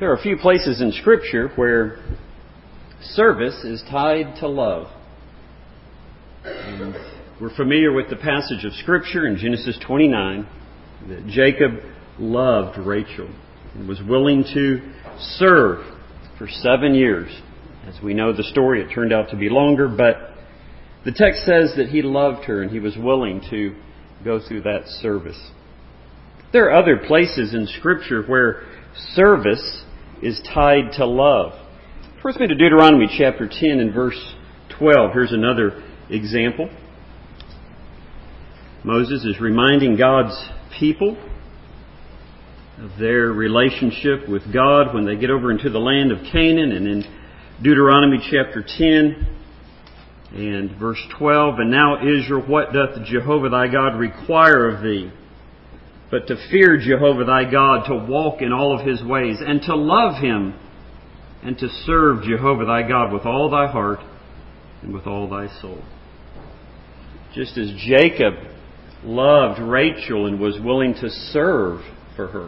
There are a few places in Scripture where service is tied to love. And we're familiar with the passage of Scripture in Genesis 29 that Jacob loved Rachel and was willing to serve for 7 years. As we know the story, it turned out to be longer, but the text says that he loved her and he was willing to go through that service. There are other places in Scripture where service is tied to love. Turn with me to Deuteronomy chapter 10 and verse 12. Here's another example. Moses is reminding God's people of their relationship with God when they get over into the land of Canaan. And in Deuteronomy chapter 10 and verse 12, "And now, Israel, what doth Jehovah thy God require of thee? But to fear Jehovah thy God, to walk in all of His ways, and to love Him, and to serve Jehovah thy God with all thy heart and with all thy soul." Just as Jacob loved Rachel and was willing to serve for her,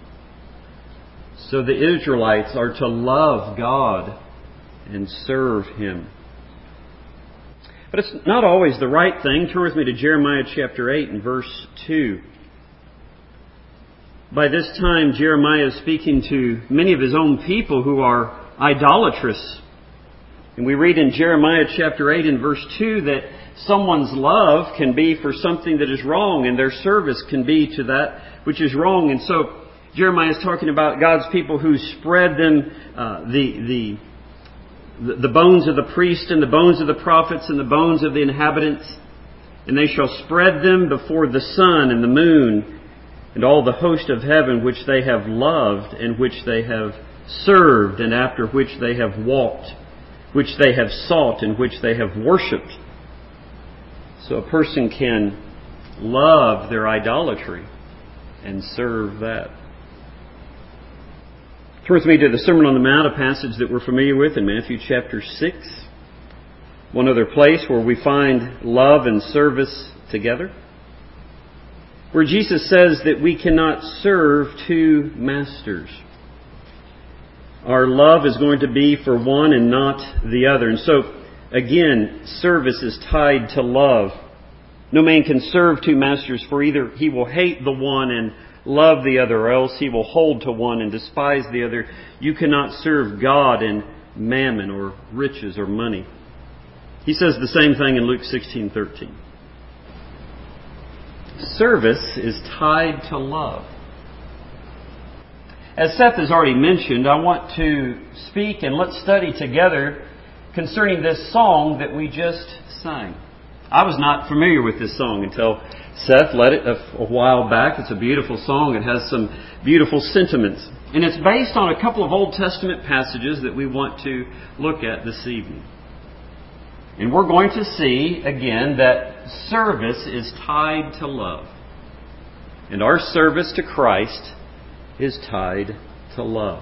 so the Israelites are to love God and serve Him. But it's not always the right thing. Turn with me to Jeremiah chapter 8 and verse 2. By this time, Jeremiah is speaking to many of his own people who are idolatrous. And we read in Jeremiah chapter 8 and verse 2 that someone's love can be for something that is wrong, and their service can be to that which is wrong. And so Jeremiah is talking about God's people who spread them the bones of the priest and the bones of the prophets and the bones of the inhabitants, and they shall spread them before the sun and the moon and all the host of heaven, which they have loved and which they have served, and after which they have walked, which they have sought and which they have worshipped. So a person can love their idolatry and serve that. Turn with me to the Sermon on the Mount, a passage that we're familiar with in Matthew chapter 6. One other place where we find love and service together, where Jesus says that we cannot serve two masters. Our love is going to be for one and not the other. And so, again, service is tied to love. No man can serve two masters, for either he will hate the one and love the other, or else he will hold to one and despise the other. You cannot serve God and mammon, or riches, or money. He says the same thing in Luke 16:13. Service is tied to love. As Seth has already mentioned, I want to speak and let's study together concerning this song that we just sang. I was not familiar with this song until Seth led it a while back. It's a beautiful song. It has some beautiful sentiments. And it's based on a couple of Old Testament passages that we want to look at this evening. And we're going to see, again, that service is tied to love. And our service to Christ is tied to love.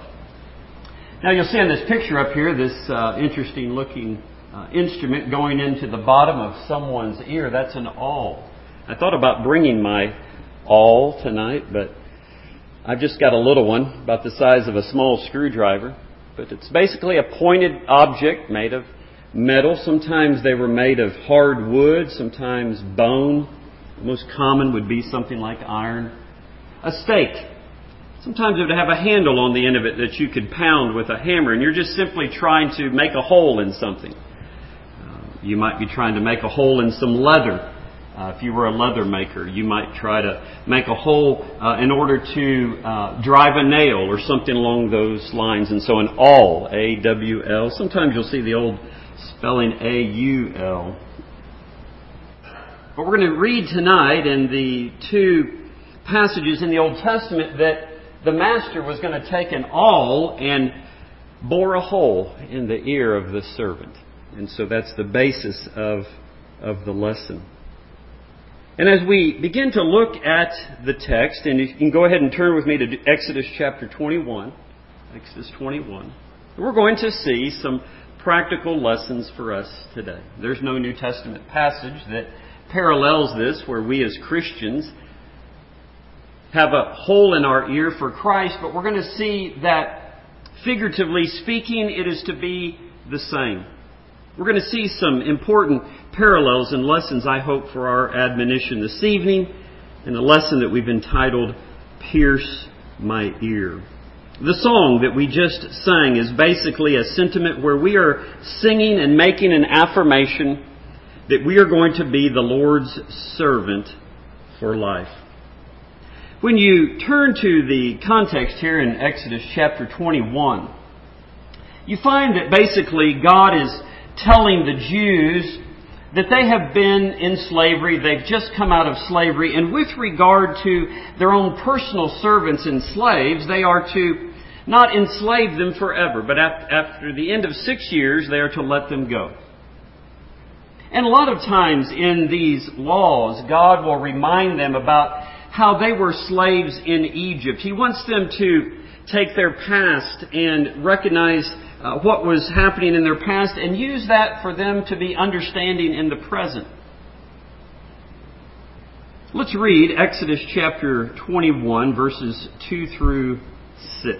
Now you'll see in this picture up here, this interesting looking instrument going into the bottom of someone's ear. That's an awl. I thought about bringing my awl tonight, but I've just got a little one about the size of a small screwdriver. But it's basically a pointed object made of metal. Sometimes they were made of hard wood, sometimes bone. The most common would be something like iron. A stake. Sometimes it would have a handle on the end of it that you could pound with a hammer, and you're just simply trying to make a hole in something. You might be trying to make a hole in some leather. If you were a leather maker, you might try to make a hole in order to drive a nail or something along those lines. And so an awl, A-W-L. Sometimes you'll see the old spelling A-U-L. But we're going to read tonight in the two passages in the Old Testament that the master was going to take an awl and bore a hole in the ear of the servant. And so that's the basis of the lesson. And as we begin to look at the text, and you can go ahead and turn with me to Exodus chapter 21. Exodus 21. We're going to see some practical lessons for us today. There's no New Testament passage that parallels this where we as Christians have a hole in our ear for Christ, but we're going to see that Figuratively speaking, it is to be the same. We're going to see some important parallels and lessons, I hope, for our admonition this evening, in a lesson that we've entitled, Pierce My Ear. The song that we just sang is basically a sentiment where we are singing and making an affirmation that we are going to be the Lord's servant for life. When you turn to the context here in Exodus chapter 21, you find that basically God is telling the Jews that they have been in slavery, they've just come out of slavery, and with regard to their own personal servants and slaves, they are to not enslave them forever, but after the end of 6 years, they are to let them go. And a lot of times in these laws, God will remind them about how they were slaves in Egypt. He wants them to take their past and recognize what was happening in their past and use that for them to be understanding in the present. Let's read Exodus chapter 21, verses 2 through 6.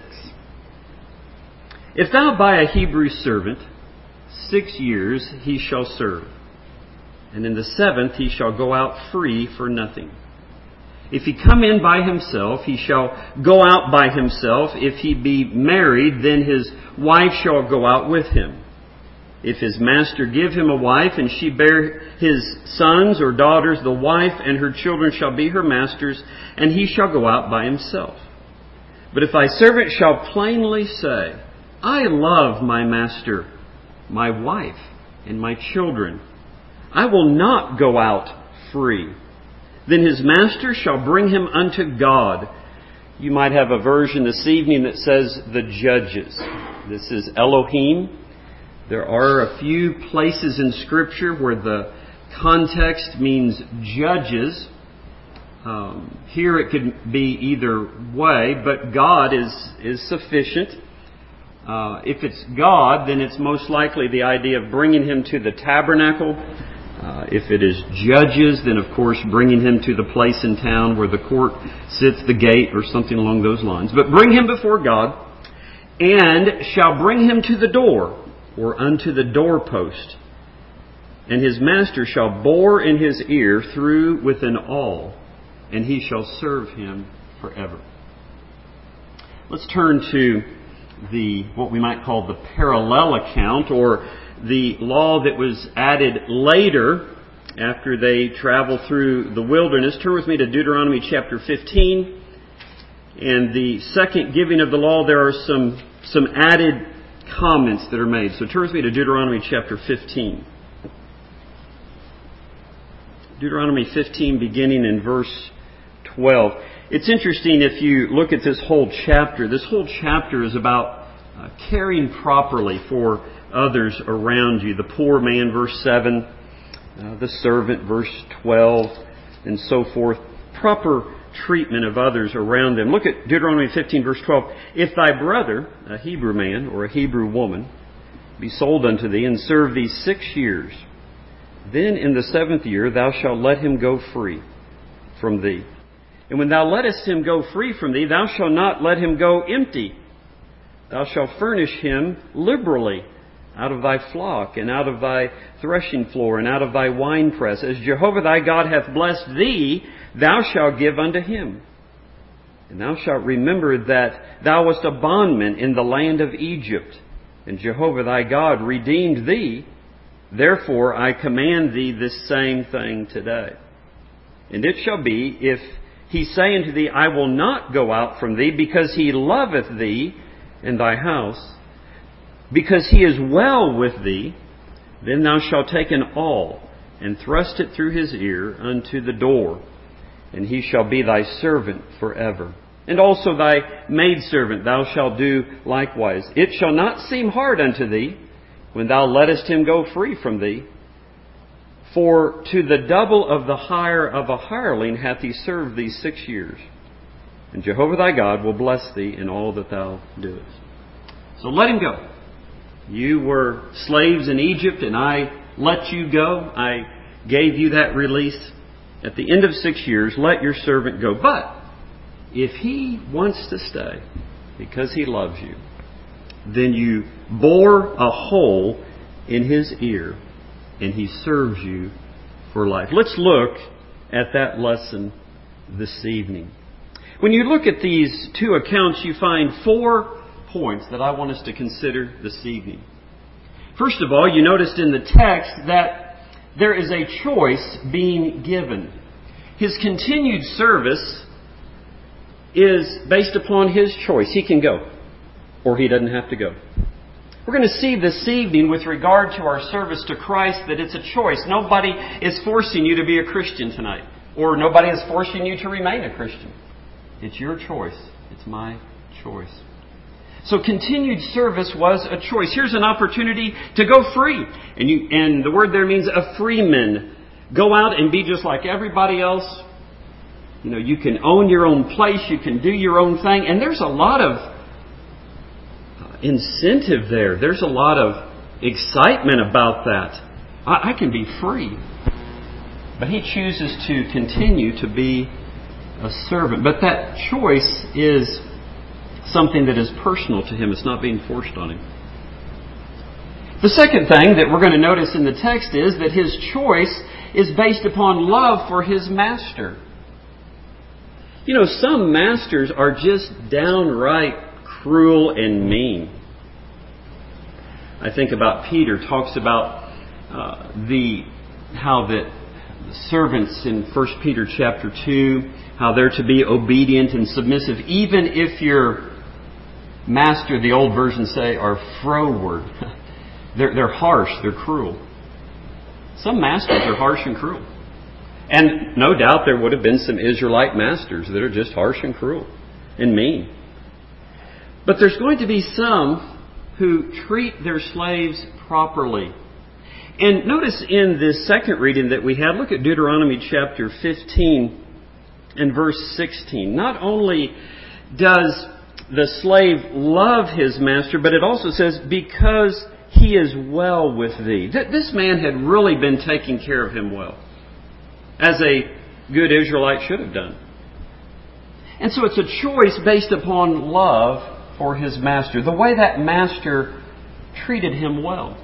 If thou buy a Hebrew servant, 6 years he shall serve, and in the 7th he shall go out free for nothing. If he come in by himself, he shall go out by himself. If he be married, then his wife shall go out with him. If his master give him a wife, and she bear his sons or daughters, the wife and her children shall be her master's, and he shall go out by himself. But if thy servant shall plainly say, I love my master, my wife, and my children, I will not go out free. Then his master shall bring him unto God. You might have a version this evening that says the judges. This is Elohim. There are a few places in Scripture where the context means judges. Here it could be either way, but God is sufficient. If it's God, then it's most likely the idea of bringing him to the tabernacle. If it is judges, then of course bringing him to the place in town where the court sits, the gate, or something along those lines. But bring him before God, and shall bring him to the door, or unto the doorpost. And his master shall bore in his ear through with an awl, and he shall serve him forever. Let's turn to what we might call the parallel account, or the law that was added later after they traveled through the wilderness. Turn with me to Deuteronomy chapter 15. And the second giving of the law, there are some added comments that are made. So turn with me to Deuteronomy chapter 15. Deuteronomy 15, beginning in verse 12. It's interesting if you look at this whole chapter. This whole chapter is about caring properly for others around you. The poor man, verse 7, the servant, verse 12, and so forth. Proper treatment of others around them. Look at Deuteronomy 15, verse 12. If thy brother, a Hebrew man or a Hebrew woman, be sold unto thee, and serve thee 6 years, then in the 7th year thou shalt let him go free from thee. And when thou lettest him go free from thee, thou shalt not let him go empty. Thou shalt furnish him liberally out of thy flock, and out of thy threshing floor, and out of thy winepress. As Jehovah thy God hath blessed thee, thou shalt give unto him. And thou shalt remember that thou wast a bondman in the land of Egypt, and Jehovah thy God redeemed thee. Therefore I command thee this same thing today. And it shall be, if he say unto thee, I will not go out from thee, because he loveth thee and thy house, because he is well with thee, then thou shalt take an awl, and thrust it through his ear unto the door, and he shall be thy servant forever. And also thy maidservant thou shalt do likewise. It shall not seem hard unto thee, when thou lettest him go free from thee. For to the double of the hire of a hireling hath he served thee 6 years. And Jehovah thy God will bless thee in all that thou doest. So let him go. You were slaves in Egypt, and I let you go. I gave you that release. At the end of 6 years, let your servant go. But if he wants to stay because he loves you, then you bore a hole in His ear, and He serves you for life. Let's look at that lesson this evening. When you look at these two accounts, you find 4 points that I want us to consider this evening. First of all, you noticed in the text that there is a choice being given. His continued service is based upon his choice. He can go, or he doesn't have to go. We're going to see this evening with regard to our service to Christ that it's a choice. Nobody is forcing you to be a Christian tonight, or nobody is forcing you to remain a Christian. It's your choice. It's my choice. So continued service was a choice. Here's an opportunity to go free. And the word there means a freeman. Go out and be just like everybody else. You know, you can own your own place. You can do your own thing. And there's a lot of incentive there. There's a lot of excitement about that. I can be free. But he chooses to continue to be a servant. But that choice is something that is personal to him. It's not being forced on him. The second thing that we're going to notice in the text is that his choice is based upon love for his master. You know, some masters are just downright cruel and mean. I think about Peter talks about how the servants in 1 Peter chapter 2, how they're to be obedient and submissive, even if your master, the old versions say, are froward. They're harsh, they're cruel. Some masters are harsh and cruel. And no doubt there would have been some Israelite masters that are just harsh and cruel and mean. But there's going to be some who treat their slaves properly. And notice in this second reading that we had, look at Deuteronomy chapter 15 and verse 16. Not only does the slave love his master, but it also says, because he is well with thee. This man had really been taking care of him well, as a good Israelite should have done. And so it's a choice based upon love for his master, the way that master treated him well.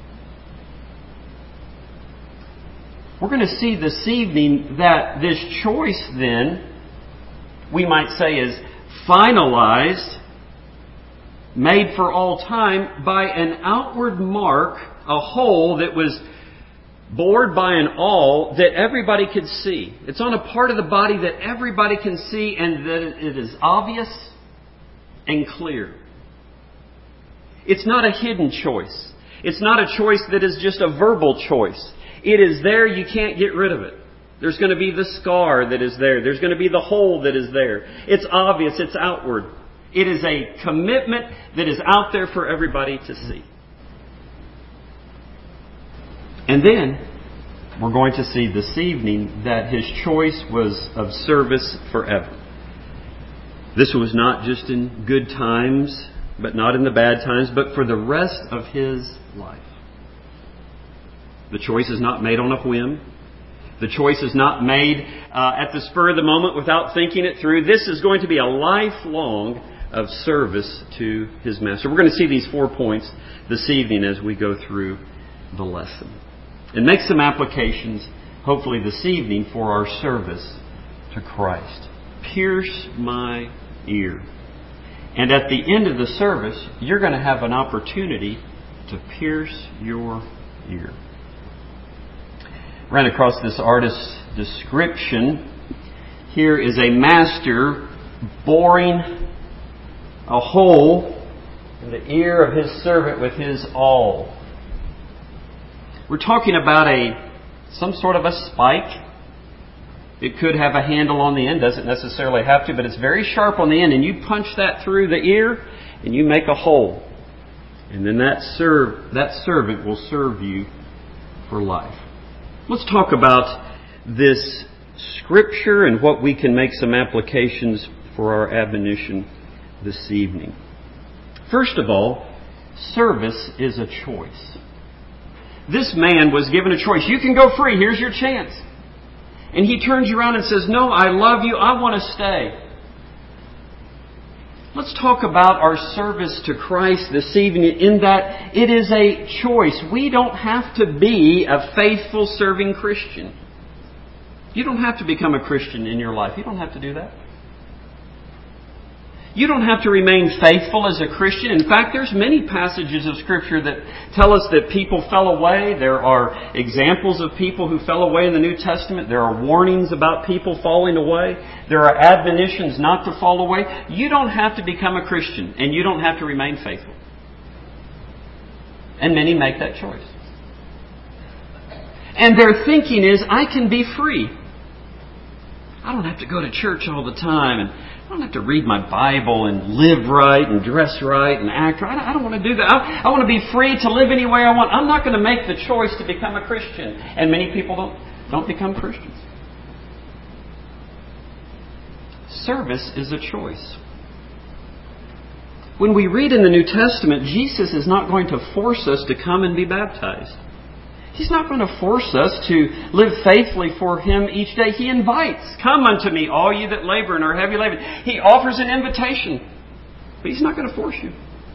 We're going to see this evening that this choice then, we might say, is finalized, made for all time by an outward mark, a hole that was bored by an awl that everybody could see. It's on a part of the body that everybody can see and that it is obvious and clear. It's not a hidden choice. It's not a choice that is just a verbal choice. It is there, you can't get rid of it. There's going to be the scar that is there. There's going to be the hole that is there. It's obvious, it's outward. It is a commitment that is out there for everybody to see. And then, we're going to see this evening that his choice was of service forever. This was not just in good times, but not in the bad times, but for the rest of his life. The choice is not made on a whim. The choice is not made at the spur of the moment without thinking it through. This is going to be a lifelong of service to his master. We're going to see these 4 points this evening as we go through the lesson. And make some applications, hopefully this evening, for our service to Christ. Pierce my ear. And at the end of the service, you're going to have an opportunity to pierce your ear. Ran across this artist's description. Here is a master boring a hole in the ear of his servant with his awl. We're talking about some sort of a spike. It could have a handle on the end, doesn't necessarily have to, but it's very sharp on the end, and you punch that through the ear and you make a hole. And then that servant will serve you for life. Let's talk about this scripture and what we can make some applications for our admonition this evening. First of all, service is a choice. This man was given a choice. You can go free. Here's your chance. And he turns around and says, no, I love you. I want to stay. Let's talk about our service to Christ this evening in that it is a choice. We don't have to be a faithful serving Christian. You don't have to become a Christian in your life. You don't have to do that. You don't have to remain faithful as a Christian. In fact, there's many passages of Scripture that tell us that people fell away. There are examples of people who fell away in the New Testament. There are warnings about people falling away. There are admonitions not to fall away. You don't have to become a Christian, and you don't have to remain faithful. And many make that choice. And their thinking is, I can be free. I don't have to go to church all the time, and I don't have to read my Bible and live right and dress right and act right. I don't want to do that. I want to be free to live any way I want. I'm not going to make the choice to become a Christian. And many people don't become Christians. Service is a choice. When we read in the New Testament, Jesus is not going to force us to come and be baptized. He's not going to force us to live faithfully for Him each day. He invites, come unto me, all you that labor and are heavy laden. He offers an invitation, but He's not going to force you.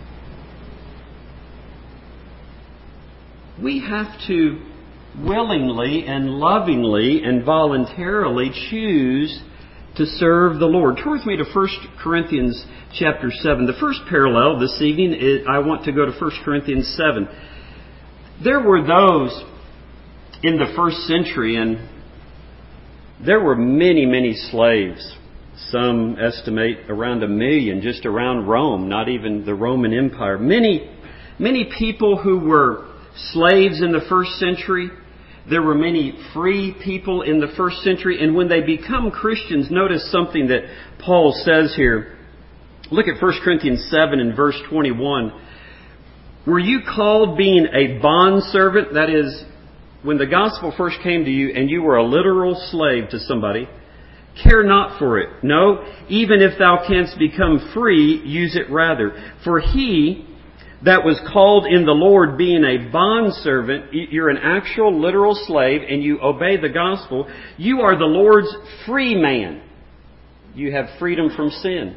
We have to willingly and lovingly and voluntarily choose to serve the Lord. Turn with me to 1 Corinthians chapter 7. The first parallel this evening is, I want to go to 1 Corinthians 7. There were those in the first century, and there were many, many slaves. Some estimate around 1 million just around Rome, not even the Roman Empire. Many people who were slaves in the first century. There were many free people in the first century. And when they become Christians, notice something that Paul says here. Look at 1 Corinthians 7 and verse 21. Were you called being a bondservant? That is, when the gospel first came to you and you were a literal slave to somebody, care not for it. No, even if thou canst become free, use it rather. For he that was called in the Lord being a bondservant, you're an actual literal slave and you obey the gospel, you are the Lord's free man. You have freedom from sin.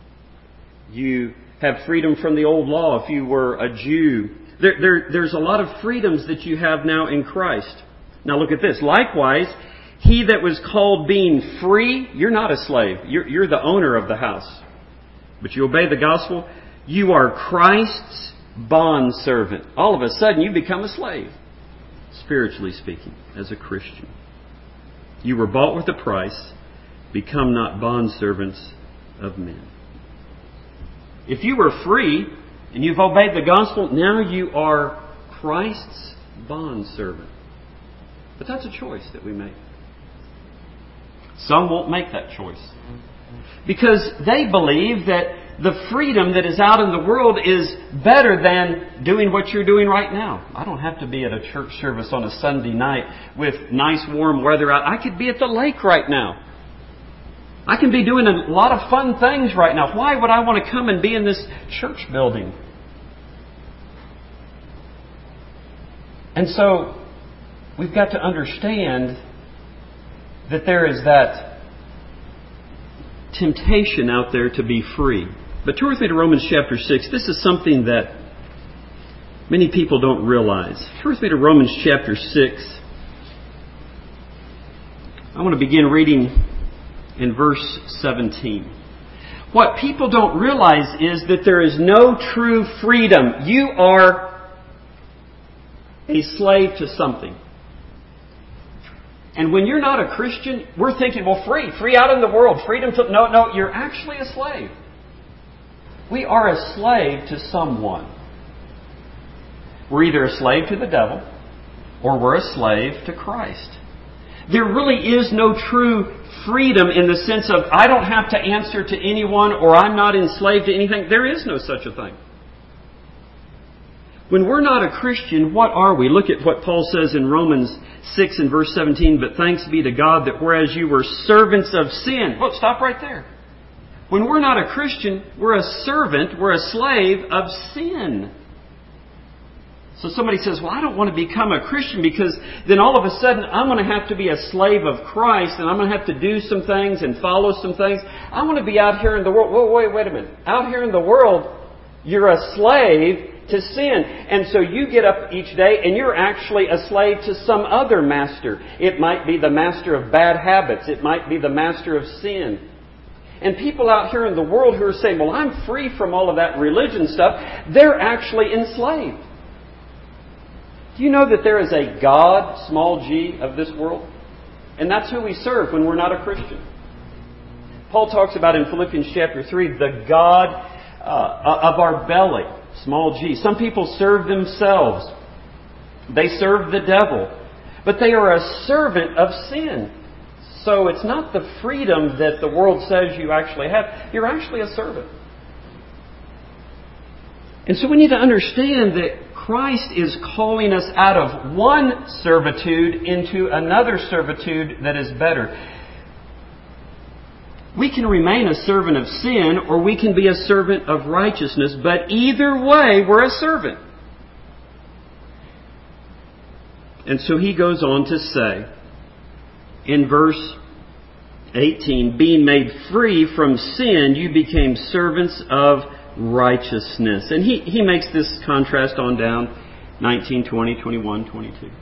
You have freedom from the old law if you were a Jew. There's a lot of freedoms that you have now in Christ. Now look at this. Likewise, he that was called being free, you're not a slave. You're the owner of the house. But you obey the gospel. You are Christ's bondservant. All of a sudden you become a slave, spiritually speaking, as a Christian. You were bought with a price. Become not bondservants of men. If you were free and you've obeyed the gospel, now you are Christ's bondservant. But that's a choice that we make. Some won't make that choice because they believe that the freedom that is out in the world is better than doing what you're doing right now. I don't have to be at a church service on a Sunday night with nice warm weather out. I could be at the lake right now. I can be doing a lot of fun things right now. Why would I want to come and be in this church building? And so we've got to understand that there is that temptation out there to be free. But turn with me to Romans chapter 6. This is something that many people don't realize. Turn with me to Romans chapter 6. I want to begin reading in verse 17. What people don't realize is that there is no true freedom. You are a slave to something. And when you're not a Christian, we're thinking, well, free out in the world, freedom to... No, you're actually a slave. We are a slave to someone. We're either a slave to the devil or we're a slave to Christ. There really is no true freedom in the sense of I don't have to answer to anyone or I'm not enslaved to anything. There is no such a thing. When we're not a Christian, what are we? Look at what Paul says in Romans 6 and verse 17. But thanks be to God that whereas you were servants of sin. Well, stop right there. When we're not a Christian, we're a servant, we're a slave of sin. So somebody says, well, I don't want to become a Christian because then all of a sudden I'm going to have to be a slave of Christ and I'm going to have to do some things and follow some things. I want to be out here in the world. Whoa, wait a minute. Out here in the world, you're a slave to sin. And so you get up each day and you're actually a slave to some other master. It might be the master of bad habits. It might be the master of sin. And people out here in the world who are saying, well, I'm free from all of that religion stuff, they're actually enslaved. Do you know that there is a God, small g, of this world? And that's who we serve when we're not a Christian. Paul talks about in Philippians chapter 3, the God of our belly, small g. Some people serve themselves. They serve the devil. But they are a servant of sin. So it's not the freedom that the world says you actually have. You're actually a servant. And so we need to understand that Christ is calling us out of one servitude into another servitude that is better. We can remain a servant of sin or we can be a servant of righteousness, but either way, we're a servant. And so he goes on to say in verse 18, being made free from sin, you became servants of righteousness. And he makes this contrast on down 19, 20, 21, 22.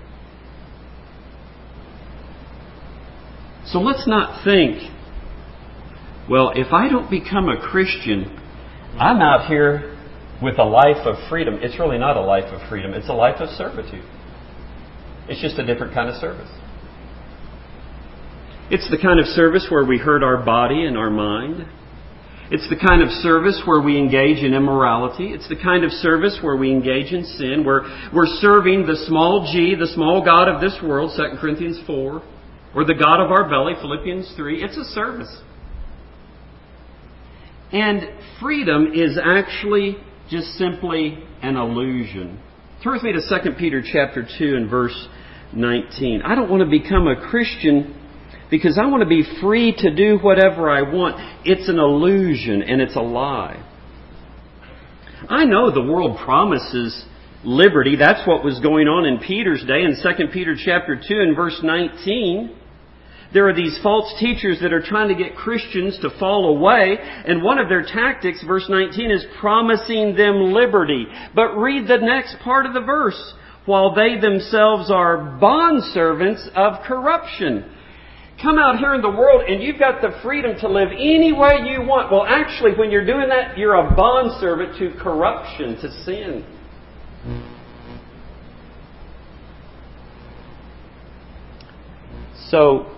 So let's not think, well, if I don't become a Christian, I'm out here with a life of freedom. It's really not a life of freedom. It's a life of servitude. It's just a different kind of service. It's the kind of service where we hurt our body and our mind. It's the kind of service where we engage in immorality. It's the kind of service where we engage in sin, where we're serving the small g, the small god of this world, 2 Corinthians 4, or the God of our belly, Philippians 3. It's a service. And freedom is actually just simply an illusion. Turn with me to 2 Peter chapter 2 and verse 19. I don't want to become a Christian because I want to be free to do whatever I want. It's an illusion and it's a lie. I know the world promises liberty. That's what was going on in Peter's day. In 2 Peter chapter 2 and verse 19, there are these false teachers that are trying to get Christians to fall away. And one of their tactics, verse 19, is promising them liberty. But read the next part of the verse. While they themselves are bondservants of corruption. Come out here in the world and you've got the freedom to live any way you want. Well, actually, when you're doing that, you're a bondservant to corruption, to sin. So,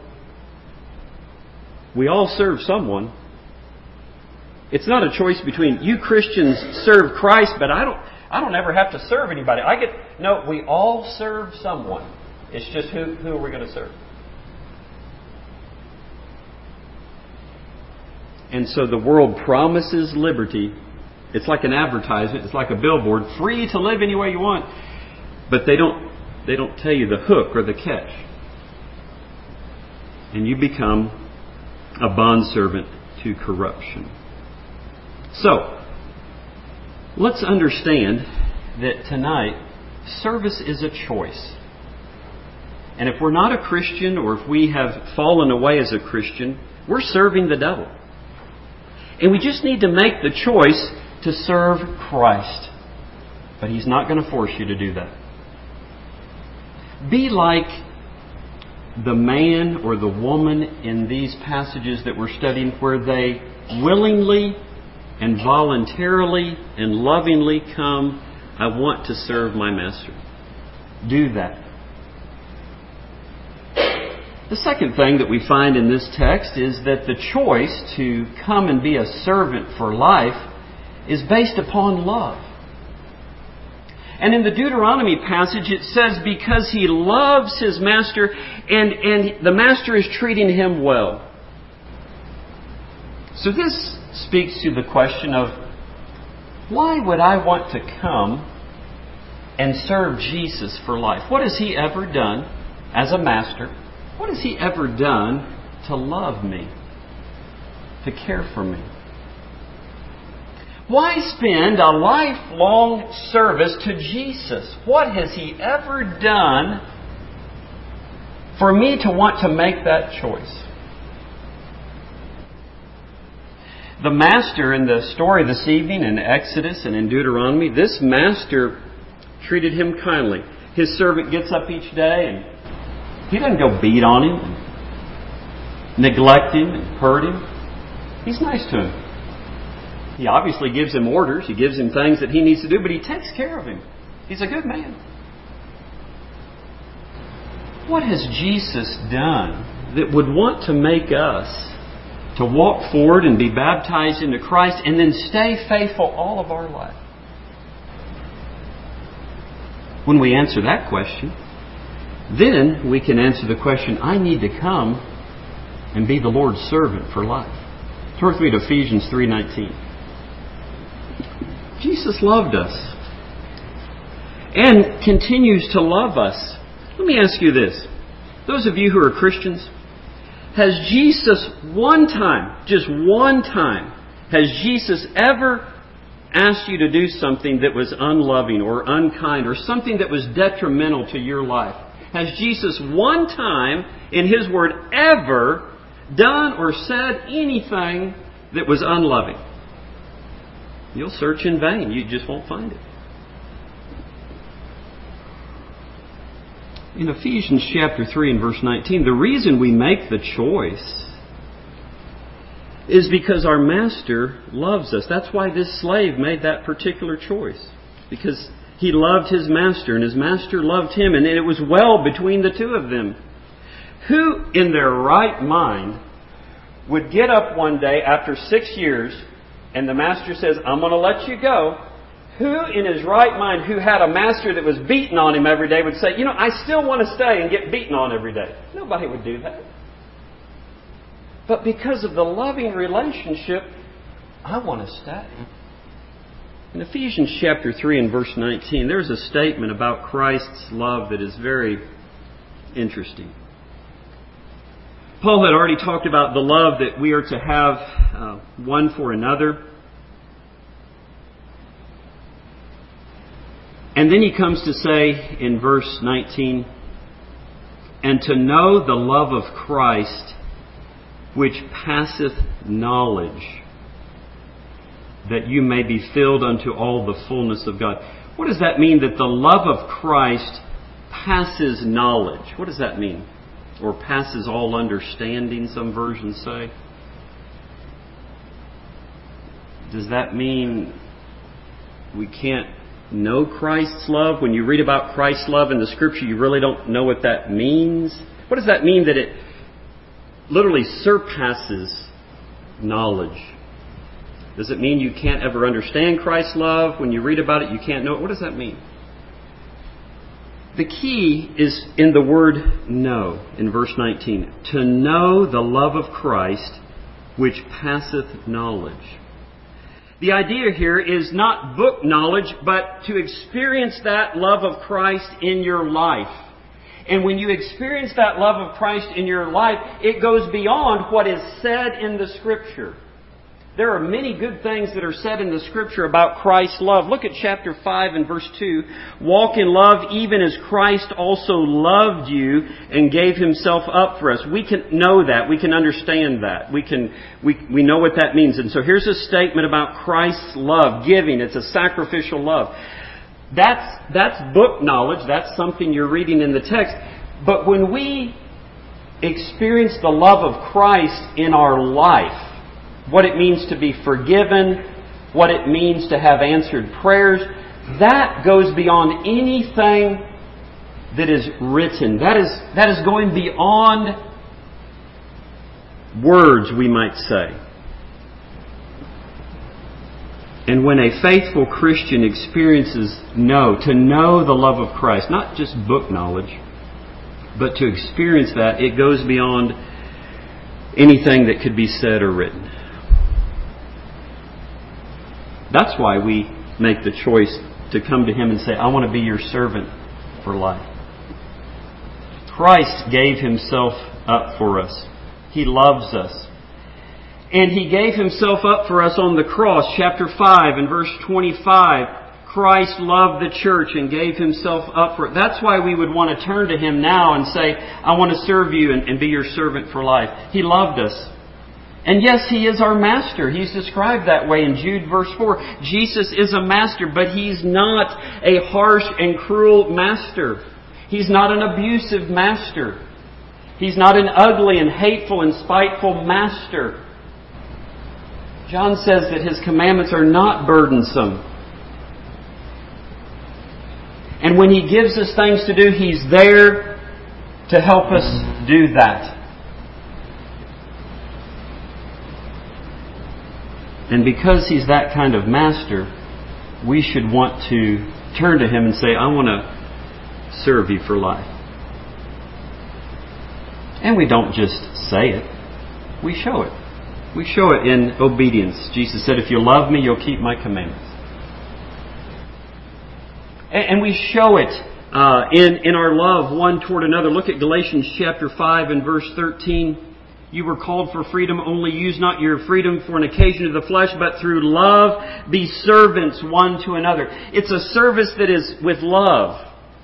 we all serve someone. It's not a choice between you Christians serve Christ, but I don't ever have to serve anybody. No, we all serve someone. It's just who are we going to serve? And so the world promises liberty. It's like an advertisement. It's like a billboard. Free to live any way you want. But they don't tell you the hook or the catch. And you become a bondservant to corruption. So, let's understand that tonight, service is a choice. And if we're not a Christian or if we have fallen away as a Christian, we're serving the devil. And we just need to make the choice to serve Christ. But He's not going to force you to do that. Be like the man or the woman in these passages that we're studying where they willingly and voluntarily and lovingly come, I want to serve my master. Do that. The second thing that we find in this text is that the choice to come and be a servant for life is based upon love. And in the Deuteronomy passage it says because he loves his master and the master is treating him well. So this speaks to the question of why would I want to come and serve Jesus for life? What has He ever done as a master? What has He ever done to love me? To care for me? Why spend a lifelong service to Jesus? What has He ever done for me to want to make that choice? The master in the story this evening in Exodus and in Deuteronomy, this master treated him kindly. His servant gets up each day and he doesn't go beat on him, and neglect him and hurt him. He's nice to him. He obviously gives him orders. He gives him things that he needs to do, but he takes care of him. He's a good man. What has Jesus done that would want to make us to walk forward and be baptized into Christ and then stay faithful all of our life? When we answer that question, then we can answer the question, I need to come and be the Lord's servant for life. Turn with me to Ephesians 3:19. Jesus loved us and continues to love us. Let me ask you this. Those of you who are Christians, has Jesus one time, just one time, has Jesus ever asked you to do something that was unloving or unkind or something that was detrimental to your life? Has Jesus one time in His Word ever done or said anything that was unloving? You'll search in vain. You just won't find it. In Ephesians chapter 3 and verse 19, the reason we make the choice is because our Master loves us. That's why this slave made that particular choice. Because he loved his Master and his Master loved him, and it was well between the two of them. Who in their right mind would get up one day after 6 years and the Master says, I'm going to let you go? Who in his right mind who had a master that was beating on him every day would say, I still want to stay and get beaten on every day? Nobody would do that. But because of the loving relationship, I want to stay. In Ephesians chapter 3 and verse 19, there's a statement about Christ's love that is very interesting. Paul had already talked about the love that we are to have one for another. And then he comes to say in verse 19, and to know the love of Christ, which passeth knowledge, that you may be filled unto all the fullness of God. What does that mean, that the love of Christ passes knowledge? What does that mean? Or passes all understanding, some versions say. Does that mean we can't know Christ's love? When you read about Christ's love in the Scripture, you really don't know what that means? What does that mean, that it literally surpasses knowledge? Does it mean you can't ever understand Christ's love? When you read about it, you can't know it? What does that mean? The key is in the word know, in verse 19. To know the love of Christ, which passeth knowledge. The idea here is not book knowledge, but to experience that love of Christ in your life. And when you experience that love of Christ in your life, it goes beyond what is said in the Scripture. There are many good things that are said in the Scripture about Christ's love. Look at chapter 5 and verse 2. Walk in love even as Christ also loved you and gave Himself up for us. We can know that. We can understand that. We know what that means. And so here's a statement about Christ's love, giving. It's a sacrificial love. That's book knowledge. That's something you're reading in the text. But when we experience the love of Christ in our life, what it means to be forgiven, what it means to have answered prayers, that goes beyond anything that is written. That is going beyond words, we might say. And when a faithful Christian experiences to know the love of Christ, not just book knowledge, but to experience that, it goes beyond anything that could be said or written. That's why we make the choice to come to Him and say, I want to be your servant for life. Christ gave Himself up for us. He loves us. And He gave Himself up for us on the cross. Chapter 5 and verse 25. Christ loved the church and gave Himself up for it. That's why we would want to turn to Him now and say, I want to serve You and be Your servant for life. He loved us. And yes, He is our master. He's described that way in Jude verse 4. Jesus is a master, but He's not a harsh and cruel master. He's not an abusive master. He's not an ugly and hateful and spiteful master. John says that His commandments are not burdensome. And when He gives us things to do, He's there to help us do that. And because He's that kind of master, we should want to turn to Him and say, I want to serve You for life. And we don't just say it. We show it. We show it in obedience. Jesus said, if you love Me, you'll keep My commandments. And we show it in our love one toward another. Look at Galatians chapter 5 and verse 13. You were called for freedom, only use not your freedom for an occasion of the flesh, but through love be servants one to another. It's a service that is with love.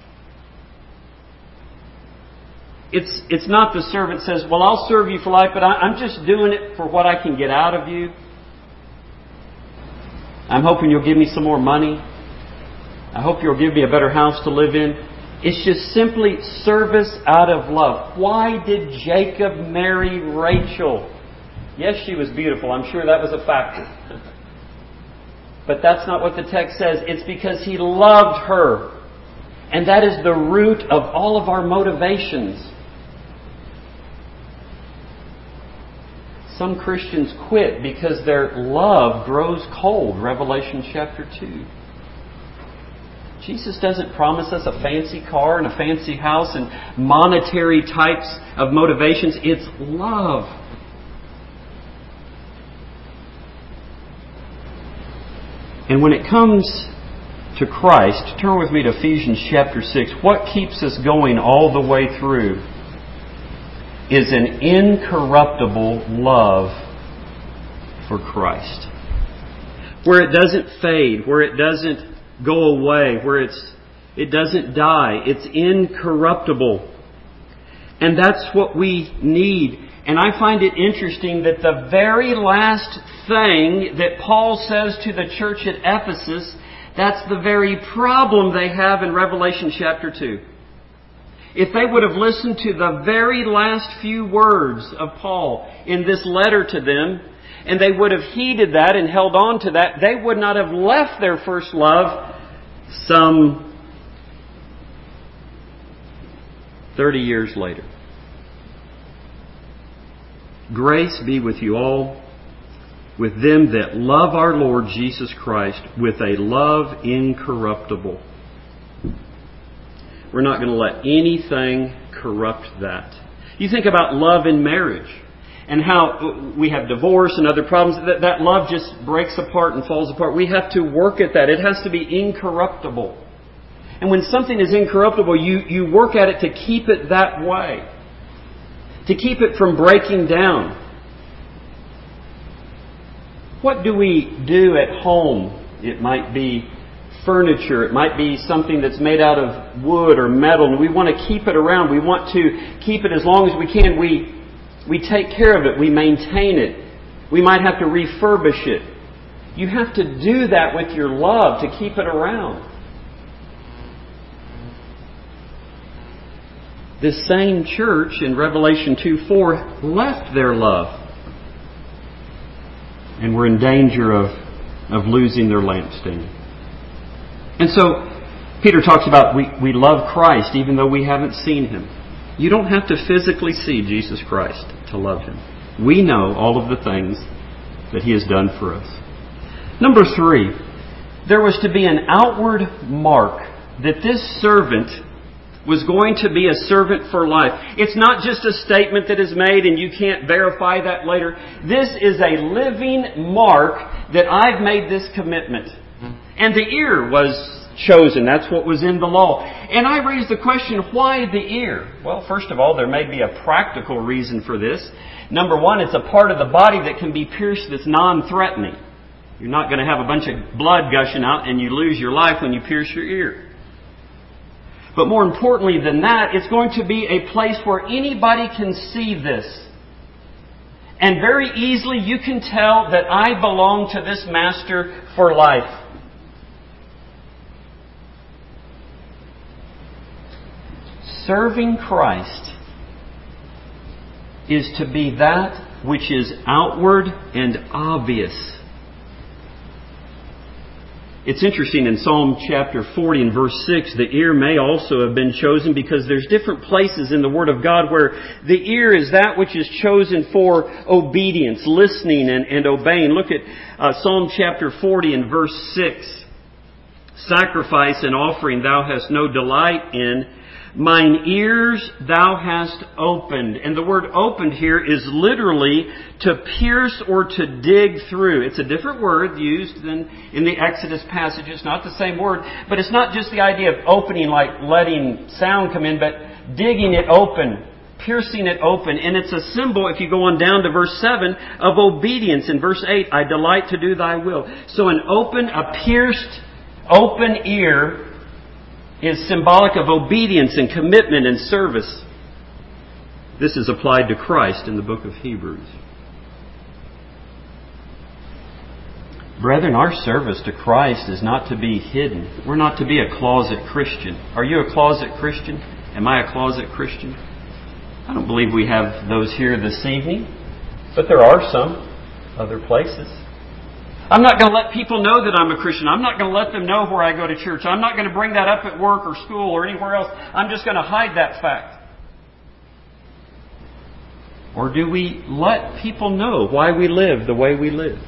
It's not the servant says, well, I'll serve you for life, but I'm just doing it for what I can get out of you. I'm hoping you'll give me some more money. I hope you'll give me a better house to live in. It's just simply service out of love. Why did Jacob marry Rachel? Yes, she was beautiful. I'm sure that was a factor. But that's not what the text says. It's because he loved her. And that is the root of all of our motivations. Some Christians quit because their love grows cold. Revelation chapter 2. Jesus doesn't promise us a fancy car and a fancy house and monetary types of motivations. It's love. And when it comes to Christ, turn with me to Ephesians chapter 6. What keeps us going all the way through is an incorruptible love for Christ. Where it doesn't fade, where it doesn't go away, where it doesn't die. It's incorruptible. And that's what we need. And I find it interesting that the very last thing that Paul says to the church at Ephesus, that's the very problem they have in Revelation chapter 2. If they would have listened to the very last few words of Paul in this letter to them, and they would have heeded that and held on to that, they would not have left their first love some 30 years later. Grace be with you all, with them that love our Lord Jesus Christ with a love incorruptible. We're not going to let anything corrupt that. You think about love in marriage and how we have divorce and other problems. That love just breaks apart and falls apart. We have to work at that. It has to be incorruptible. And when something is incorruptible, you work at it to keep it that way. To keep it from breaking down. What do we do at home? It might be furniture. It might be something that's made out of wood or metal. And we want to keep it around. We want to keep it as long as we can. We take care of it. We maintain it. We might have to refurbish it. You have to do that with your love to keep it around. This same church in Revelation 2:4 left their love. And were in danger of losing their lampstand. And so Peter talks about we love Christ even though we haven't seen Him. You don't have to physically see Jesus Christ to love Him. We know all of the things that He has done for us. Number 3, there was to be an outward mark that this servant was going to be a servant for life. It's not just a statement that is made and you can't verify that later. This is a living mark that I've made this commitment. And the ear was chosen. That's what was in the law. And I raised the question, why the ear? Well, first of all, there may be a practical reason for this. Number one, it's a part of the body that can be pierced that's non-threatening. You're not going to have a bunch of blood gushing out and you lose your life when you pierce your ear. But more importantly than that, it's going to be a place where anybody can see this. And very easily you can tell that I belong to this Master for life. Serving Christ is to be that which is outward and obvious. It's interesting in Psalm chapter 40 and verse 6, the ear may also have been chosen because there's different places in the Word of God where the ear is that which is chosen for obedience, listening and obeying. Look at Psalm chapter 40 and verse 6. Sacrifice and offering thou hast no delight in. Mine ears thou hast opened. And the word opened here is literally to pierce or to dig through. It's a different word used than in the Exodus passage. It's not the same word. But it's not just the idea of opening like letting sound come in, but digging it open, piercing it open. And it's a symbol, if you go on down to verse 7, of obedience. In verse 8, I delight to do thy will. So an open, a pierced, open ear is symbolic of obedience and commitment and service. This is applied to Christ in the book of Hebrews. Brethren, our service to Christ is not to be hidden. We're not to be a closet Christian. Are you a closet Christian? Am I a closet Christian? I don't believe we have those here this evening, but there are some other places. I'm not going to let people know that I'm a Christian. I'm not going to let them know where I go to church. I'm not going to bring that up at work or school or anywhere else. I'm just going to hide that fact. Or do we let people know why we live the way we live?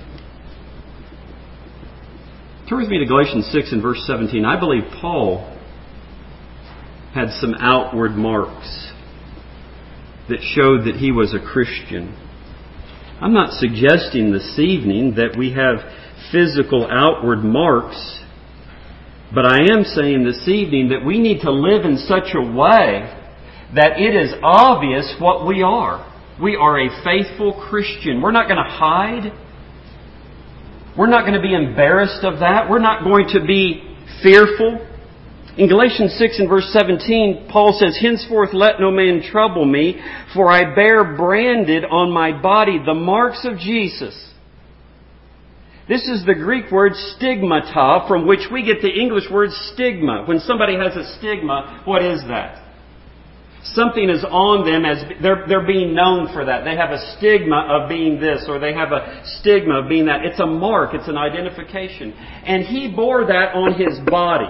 Turn with me to Galatians 6 and verse 17. I believe Paul had some outward marks that showed that he was a Christian. I'm not suggesting this evening that we have physical outward marks, but I am saying this evening that we need to live in such a way that it is obvious what we are. We are a faithful Christian. We're not going to hide. We're not going to be embarrassed of that. We're not going to be fearful. In Galatians 6 and verse 17, Paul says, henceforth let no man trouble me, for I bear branded on my body the marks of Jesus. This is the Greek word stigmata, from which we get the English word stigma. When somebody has a stigma, what is that? Something is on them as they're being known for that. They have a stigma of being this, or they have a stigma of being that. It's a mark. It's an identification. And he bore that on his body.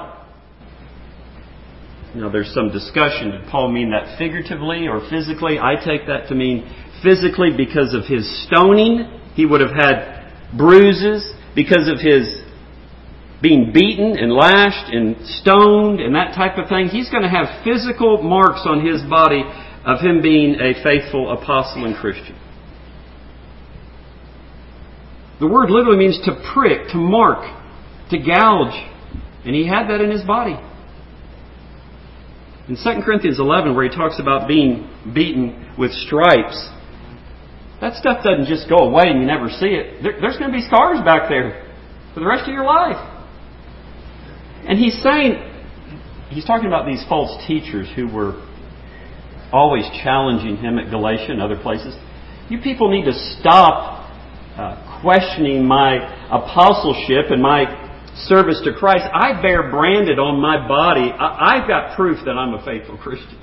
Now there's some discussion. Did Paul mean that figuratively or physically? I take that to mean physically because of his stoning. He would have had bruises because of his being beaten and lashed and stoned and that type of thing. He's going to have physical marks on his body of him being a faithful apostle and Christian. The word literally means to prick, to mark, to gouge. And he had that in his body. In 2 Corinthians 11, where he talks about being beaten with stripes, that stuff doesn't just go away and you never see it. There's going to be scars back there for the rest of your life. And he's talking about these false teachers who were always challenging him at Galatia and other places. You people need to stop questioning my apostleship and my service to Christ. I bear branded on my body. I've got proof that I'm a faithful Christian.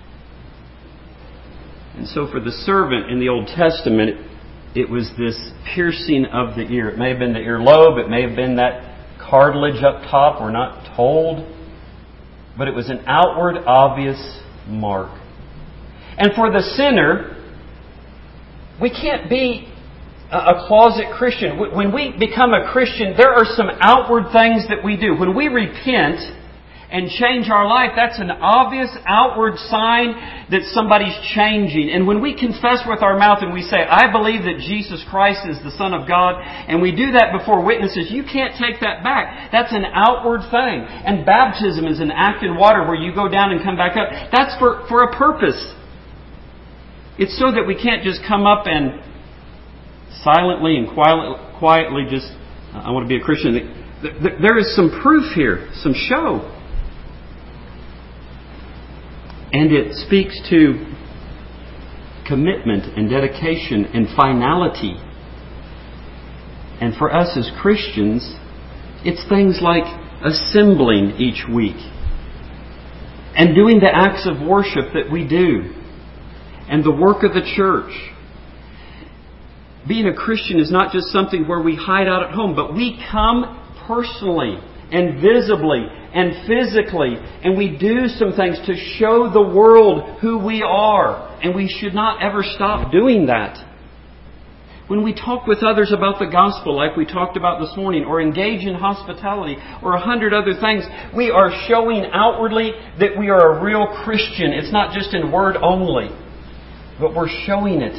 And so for the servant in the Old Testament, it was this piercing of the ear. It may have been the earlobe. It may have been that cartilage up top. We're not told. But it was an outward, obvious mark. And for the sinner, we can't be a closet Christian. When we become a Christian, there are some outward things that we do. When we repent and change our life, that's an obvious outward sign that somebody's changing. And when we confess with our mouth and we say, I believe that Jesus Christ is the Son of God, and we do that before witnesses, you can't take that back. That's an outward thing. And baptism is an act in water where you go down and come back up. That's for a purpose. It's so that we can't just come up and silently and quietly just, I want to be a Christian. There is some proof here, some show. And it speaks to commitment and dedication and finality. And for us as Christians, it's things like assembling each week and doing the acts of worship that we do and the work of the church. Being a Christian is not just something where we hide out at home, but we come personally and visibly and physically, and we do some things to show the world who we are. And we should not ever stop doing that. When we talk with others about the gospel, like we talked about this morning, or engage in hospitality, or 100 other things, we are showing outwardly that we are a real Christian. It's not just in word only, but we're showing it.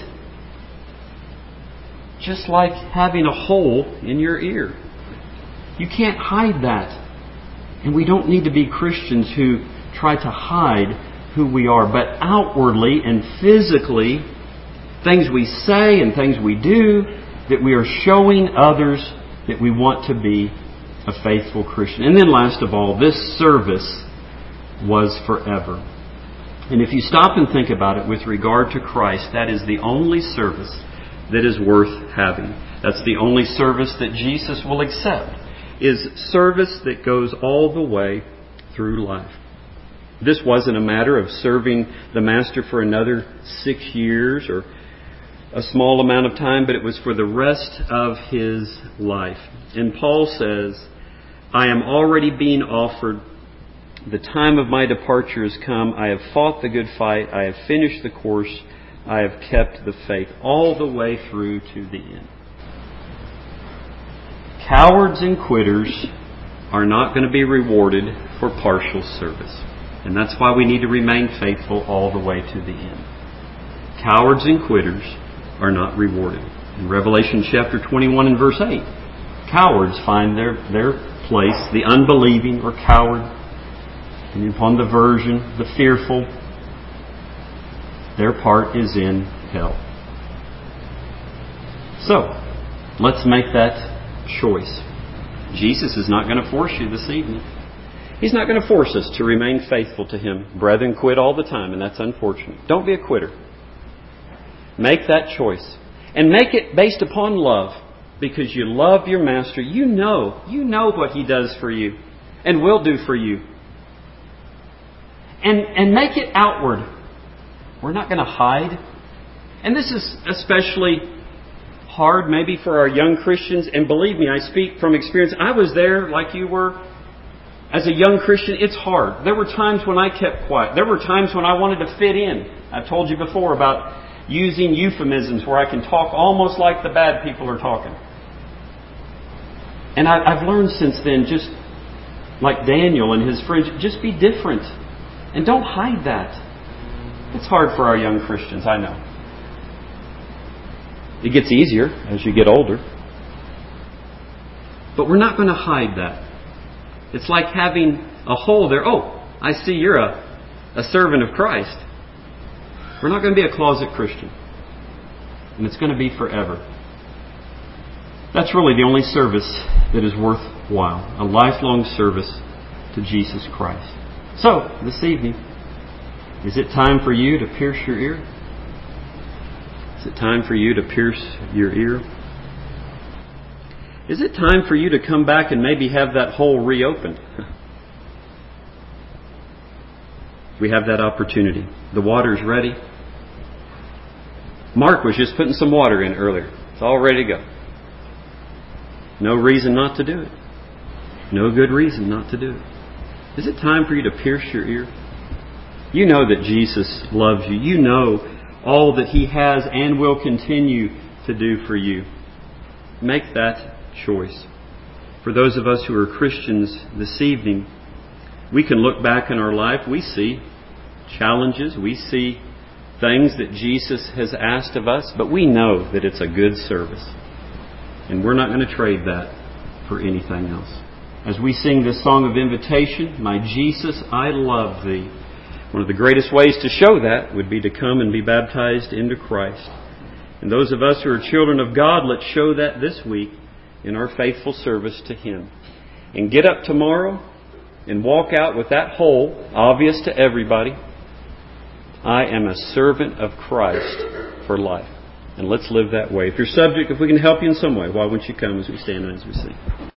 Just like having a hole in your ear. You can't hide that. And we don't need to be Christians who try to hide who we are. But outwardly and physically, things we say and things we do, that we are showing others that we want to be a faithful Christian. And then last of all, this service was forever. And if you stop and think about it with regard to Christ, that is the only service that is worth having. That's the only service that Jesus will accept, is service that goes all the way through life. This wasn't a matter of serving the Master for another 6 years or a small amount of time, but it was for the rest of His life. And Paul says, I am already being offered. The time of my departure has come. I have fought the good fight. I have finished the course. I have kept the faith all the way through to the end. Cowards and quitters are not going to be rewarded for partial service. And that's why we need to remain faithful all the way to the end. Cowards and quitters are not rewarded. In Revelation chapter 21 and verse 8, cowards find their place, the unbelieving or coward, and upon the virgin, the fearful, their part is in hell. So, let's make that choice. Jesus is not going to force you this evening. He's not going to force us to remain faithful to Him. Brethren quit all the time, and that's unfortunate. Don't be a quitter. Make that choice. And make it based upon love. Because you love your Master. You know what He does for you and will do for you. And make it outward. We're not going to hide. And this is especially hard maybe for our young Christians. And believe me, I speak from experience. I was there like you were. As a young Christian, it's hard. There were times when I kept quiet. There were times when I wanted to fit in. I've told you before about using euphemisms where I can talk almost like the bad people are talking. And I've learned since then, just like Daniel and his friends, just be different. And don't hide that. It's hard for our young Christians, I know. It gets easier as you get older. But we're not going to hide that. It's like having a hole there. Oh, I see you're a servant of Christ. We're not going to be a closet Christian. And it's going to be forever. That's really the only service that is worthwhile. A lifelong service to Jesus Christ. So, this evening, is it time for you to pierce your ear? Is it time for you to pierce your ear? Is it time for you to come back and maybe have that hole reopened? We have that opportunity. The water's ready. Mark was just putting some water in earlier. It's all ready to go. No reason not to do it. No good reason not to do it. Is it time for you to pierce your ear? You know that Jesus loves you. You know all that He has and will continue to do for you. Make that choice. For those of us who are Christians this evening, we can look back in our life. We see challenges. We see things that Jesus has asked of us. But we know that it's a good service. And we're not going to trade that for anything else. As we sing this song of invitation, my Jesus, I love Thee. One of the greatest ways to show that would be to come and be baptized into Christ. And those of us who are children of God, let's show that this week in our faithful service to Him. And get up tomorrow and walk out with that whole, obvious to everybody, I am a servant of Christ for life. And let's live that way. If you're subject, if we can help you in some way, why won't you come as we stand and as we sing?